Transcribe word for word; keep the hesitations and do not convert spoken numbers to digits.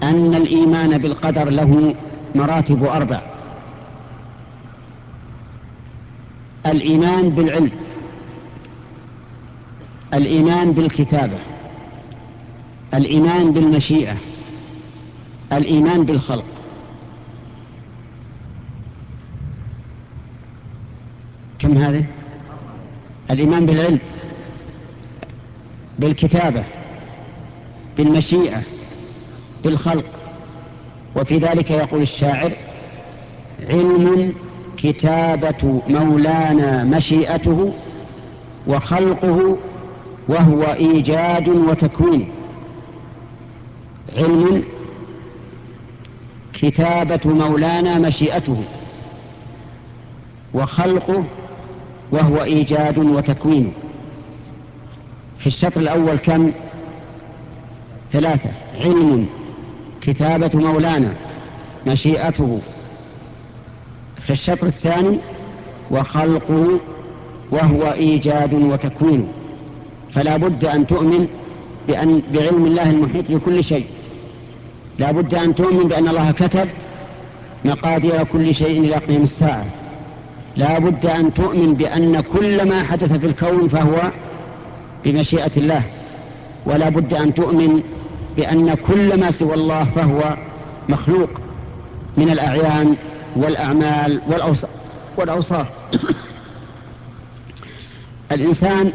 أن الإيمان بالقدر له مراتب أربع. الإيمان بالعلم، الإيمان بالكتابة، الإيمان بالمشيئة، الإيمان بالخلق. كم هذه؟ الإيمان بالعلم، بالكتابة، بالمشيئة، بالخلق. وفي ذلك يقول الشاعر: علم كتابة مولانا مشيئته، وخلقه وهو إيجاد وتكوين. علم كتابة مولانا مشيئته، وخلقه وهو إيجاد وتكوين. في الشطر الأول كم؟ ثلاثة: علم كتابة مولانا مشيئته. في الشطر الثاني: وخلقه وهو إيجاد وتكوين. فلا بد أن تؤمن بأن بعلم الله المحيط بكل شيء، لا بد أن تؤمن بأن الله كتب مقادير كل شيء إلى قيام الساعة، لا بد أن تؤمن بأن كل ما حدث في الكون فهو بمشيئة الله، ولا بد أن تؤمن بأن كل ما سوى الله فهو مخلوق من الأعيان والأعمال والأوصاف. الإنسان